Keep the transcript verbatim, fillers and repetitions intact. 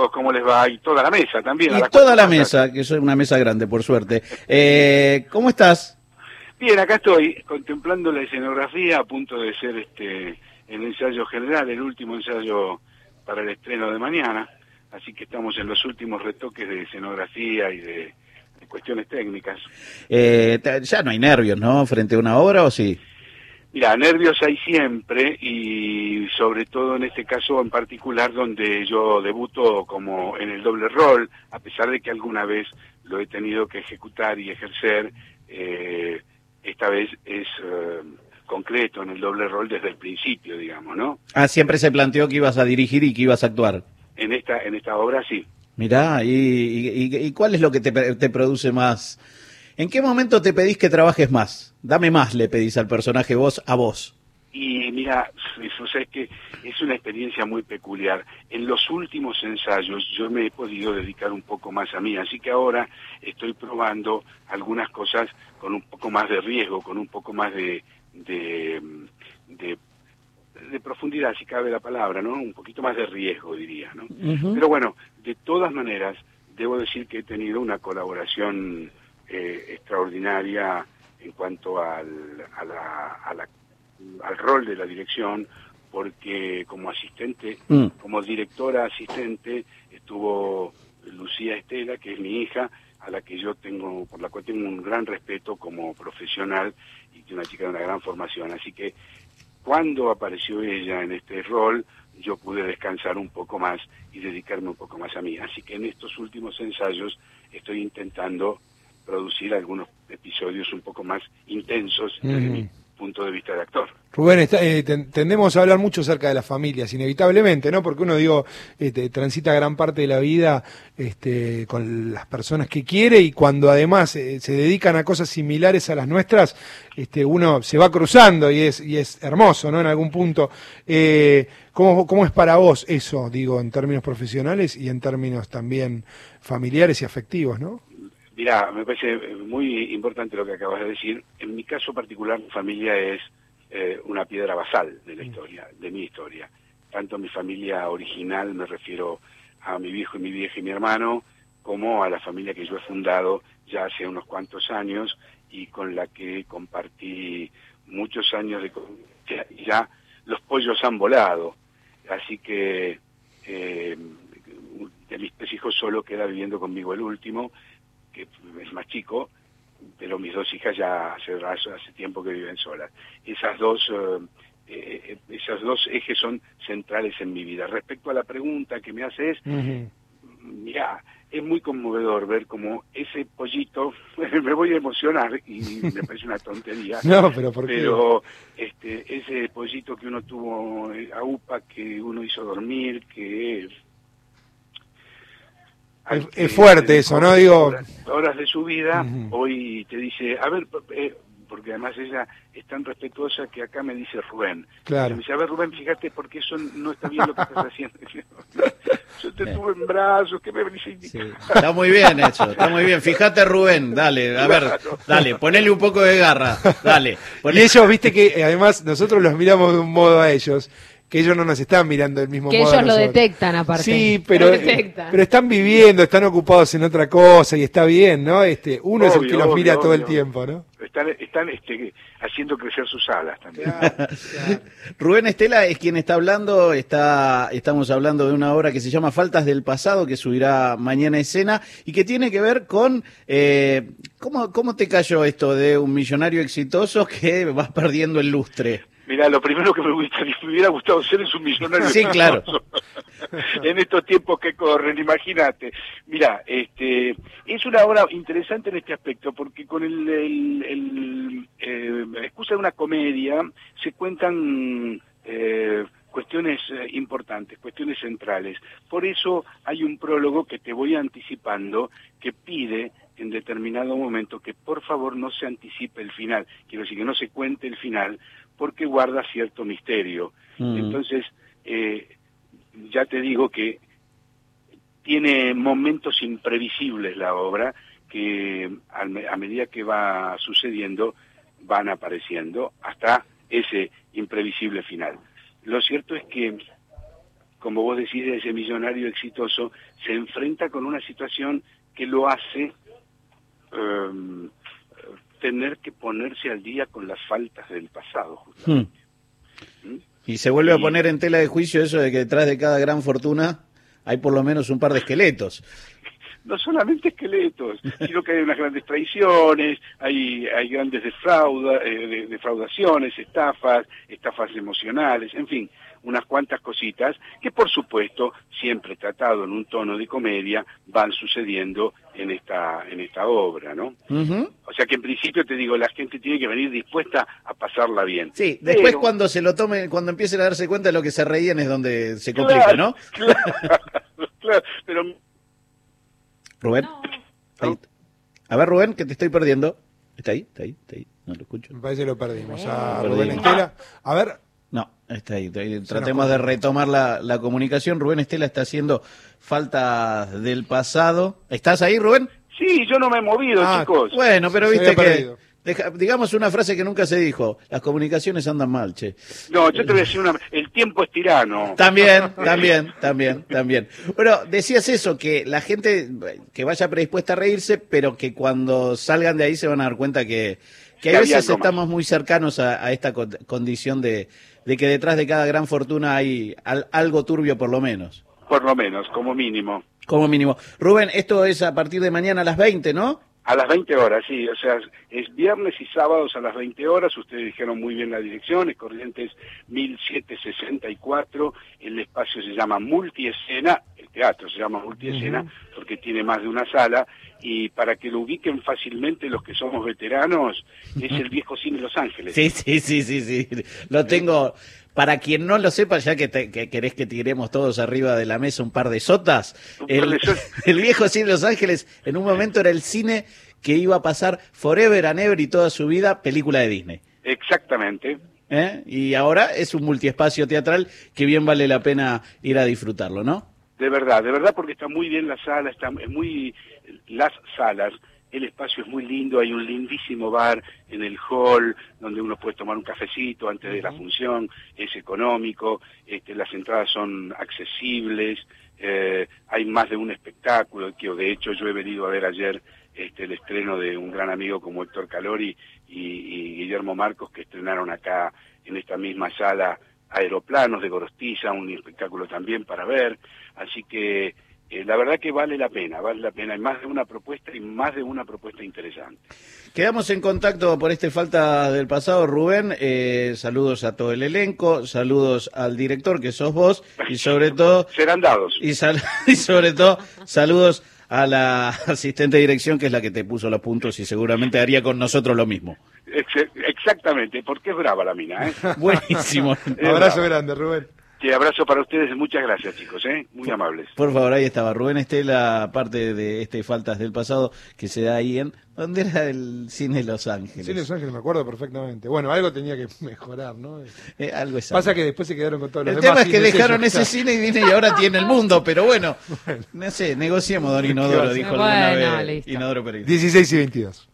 chicos? ¿Cómo les va? Y toda la mesa también. Y a las toda la cuatro mesa, que es una mesa grande, por suerte. Eh, ¿Cómo estás? Bien, acá estoy contemplando la escenografía, a punto de ser este el ensayo general, el último ensayo para el estreno de mañana. Así que estamos en los últimos retoques de escenografía y de, de cuestiones técnicas. Eh, ya no hay nervios, ¿no? Frente a una obra, ¿o sí? Mira, nervios hay siempre, y sobre todo en este caso en particular donde yo debuto como en el doble rol, a pesar de que alguna vez lo he tenido que ejecutar y ejercer, eh, esta vez es eh, concreto en el doble rol desde el principio, digamos, ¿no? Ah, siempre se planteó que ibas a dirigir y que ibas a actuar. En esta, en esta obra sí. Mirá, ¿y, y, y cuál es lo que te, te produce más? ¿En qué momento te pedís que trabajes más? Dame más, le pedís al personaje vos a vos. Y mira, eso es que es una experiencia muy peculiar. En los últimos ensayos yo me he podido dedicar un poco más a mí, así que ahora estoy probando algunas cosas con un poco más de riesgo, con un poco más de, de, de, de profundidad, si cabe la palabra, ¿no? Un poquito más de riesgo, diría, ¿no? Uh-huh. Pero bueno, de todas maneras, debo decir que he tenido una colaboración eh, extraordinaria en cuanto al, a la, a la al rol de la dirección, porque como asistente, mm. como directora asistente, estuvo Lucía Estela, que es mi hija, a la que yo tengo, por la cual tengo un gran respeto como profesional, y que es una chica de una gran formación. Así que cuando apareció ella en este rol, yo pude descansar un poco más y dedicarme un poco más a mí. Así que en estos últimos ensayos estoy intentando producir algunos episodios un poco más intensos mm. desde mi punto de vista de actor. Rubén, está, eh, tendemos a hablar mucho acerca de las familias, inevitablemente, ¿no? Porque uno, digo, este, transita gran parte de la vida este, con las personas que quiere, y cuando además eh, se dedican a cosas similares a las nuestras, este, uno se va cruzando y es y es hermoso, ¿no? En algún punto. Eh, ¿cómo, ¿Cómo es para vos eso, digo, en términos profesionales y en términos también familiares y afectivos, ¿no? Mirá, me parece muy importante lo que acabas de decir. En mi caso particular, mi familia es eh, una piedra basal de la historia, de mi historia. Tanto mi familia original, me refiero a mi viejo y mi vieja y mi hermano, como a la familia que yo he fundado ya hace unos cuantos años y con la que compartí muchos años de convivencia. Y ya los pollos han volado, así que eh, de mis tres hijos solo queda viviendo conmigo el último, que es más chico, pero mis dos hijas ya hace, hace tiempo que viven solas. Esas dos, eh, esos dos ejes son centrales en mi vida. Respecto a la pregunta que me haces, uh-huh. mira, es muy conmovedor ver cómo ese pollito, me voy a emocionar y me parece una tontería, no, pero ¿por qué? Pero este, ese pollito que uno tuvo a UPA, que uno hizo dormir, que Es, es fuerte eso, ¿no? Digo, horas, horas de su vida, uh-huh. hoy te dice, a ver, eh, porque además ella es tan respetuosa que acá me dice Rubén. Claro. Me dice, a ver, Rubén, fíjate, porque eso no está bien lo que estás haciendo. Yo te tuve en brazos, ¿qué me venís a indicar? Sí. Está muy bien eso, está muy bien. Fíjate, Rubén, dale, a ver, dale, ponele un poco de garra, dale. Ponele. Y ellos, viste que además nosotros los miramos de un modo a ellos, que ellos no nos están mirando del mismo que modo. Que ellos lo detectan aparte. Sí, pero, detectan. pero están viviendo, están ocupados en otra cosa y está bien, ¿no? Este, uno obvio, es el que los obvio, mira obvio, todo el tiempo, ¿no? Están, están este, haciendo crecer sus alas también. Claro, claro. Rubén Estela es quien está hablando, está, estamos hablando de una obra que se llama Faltas del Pasado, que subirá mañana a escena y que tiene que ver con eh, ¿cómo, cómo te cayó esto de un millonario exitoso que vas perdiendo el lustre. Mirá, lo primero que me, gustaría, me hubiera gustado ser es un millonario. Sí, claro. En estos tiempos que corren, imagínate. Mirá, este, es una obra interesante en este aspecto, porque con el, el, el eh, excusa de una comedia se cuentan eh, cuestiones eh, importantes, cuestiones centrales. Por eso hay un prólogo que te voy anticipando, que pide en determinado momento que por favor no se anticipe el final. Quiero decir, que no se cuente el final, porque guarda cierto misterio. Mm. Entonces, eh, ya te digo que tiene momentos imprevisibles la obra, que a, a medida que va sucediendo, van apareciendo hasta ese imprevisible final. Lo cierto es que como vos decís, de ese millonario exitoso, se enfrenta con una situación que lo hace um, tener que ponerse al día con las faltas del pasado, justamente. Hmm. ¿Mm? Y se vuelve y... a poner en tela de juicio eso de que detrás de cada gran fortuna hay por lo menos un par de esqueletos. No solamente esqueletos, sino que hay unas grandes traiciones, hay, hay grandes defrauda, eh, defraudaciones, estafas, estafas emocionales, en fin, unas cuantas cositas que por supuesto, siempre tratado en un tono de comedia, van sucediendo en esta, en esta obra, ¿no? Uh-huh. O sea que en principio te digo, la gente tiene que venir dispuesta a pasarla bien. Sí, después pero... cuando se lo tomen, cuando empiecen a darse cuenta de lo que se reían es donde se complica, claro, ¿no? Claro, claro, pero... Rubén, no. A ver, Rubén, que te estoy perdiendo. ¿Está ahí? ¿Está ahí? ¿Está ahí? No lo escucho. Me parece que lo perdimos. A Rubén Estela. A ver. No, está ahí. Está ahí. Tratemos de retomar la, la comunicación. Rubén Estela está haciendo faltas del pasado. ¿Estás ahí, Rubén? Sí, yo no me he movido, ah, chicos. Bueno, pero viste que... Deja, digamos una frase que nunca se dijo, las comunicaciones andan mal, che. No, yo te voy a decir una, el tiempo es tirano. También, también, también, también. Bueno, decías eso, que la gente que vaya predispuesta a reírse, pero que cuando salgan de ahí se van a dar cuenta que, que a veces estamos muy cercanos a, a esta condición de, de que detrás de cada gran fortuna hay al, algo turbio por lo menos. Por lo menos, como mínimo. Como mínimo. Rubén, esto es a partir de mañana a las veinte, ¿no? A las veinte horas, sí, o sea, es viernes y sábados a las veinte horas, ustedes dijeron muy bien la dirección, es Corrientes mil setecientos sesenta y cuatro, el espacio se llama Multiescena, el teatro se llama Multiescena, uh-huh. porque tiene más de una sala, y para que lo ubiquen fácilmente los que somos veteranos, es el viejo cine Los Ángeles. Sí, sí, sí, sí, sí, lo tengo... Para quien no lo sepa, ya que, te, que querés que tiremos todos arriba de la mesa un par de sotas, el, el viejo cine Los Ángeles en un momento era el cine que iba a pasar forever and ever y toda su vida película de Disney. Exactamente. ¿Eh? Y ahora es un multiespacio teatral que bien vale la pena ir a disfrutarlo, ¿no? De verdad, de verdad, porque está muy bien la sala, está muy las salas. El espacio es muy lindo, hay un lindísimo bar en el hall donde uno puede tomar un cafecito antes de la función, es económico, este, las entradas son accesibles, eh, hay más de un espectáculo, que de hecho yo he venido a ver ayer este, el estreno de un gran amigo como Héctor Calori y, y Guillermo Marcos, que estrenaron acá en esta misma sala Aeroplanos de Gorostiza, un espectáculo también para ver, así que... Eh, la verdad que vale la pena, vale la pena. Hay más de una propuesta y más de una propuesta interesante. Quedamos en contacto por este Falta del Pasado, Rubén. Eh, saludos a todo el elenco, saludos al director, que sos vos, y sobre todo... Serán dados. Y, sal, y sobre todo, saludos a la asistente de dirección, que es la que te puso los puntos y seguramente haría con nosotros lo mismo. Ex- exactamente, porque es brava la mina, ¿eh? Buenísimo. Abrazo grande, Rubén. Sí, abrazo para ustedes, muchas gracias, chicos, ¿eh? Muy amables. Por favor, ahí estaba Rubén Estela, parte de este Faltas del Pasado, que se da ahí en... ¿Dónde era el cine Los Ángeles? Cine Los Ángeles, me acuerdo perfectamente. Bueno, algo tenía que mejorar, ¿no? Eh, algo es Pasa algo. Que después se quedaron con todos los el demás. El tema es que dejaron ese cine y Disney y ahora tiene el mundo, pero bueno, bueno. No sé, negociemos, don Inodoro, dijo bueno, alguna vez listo. Inodoro Pereira. dieciséis y veintidós.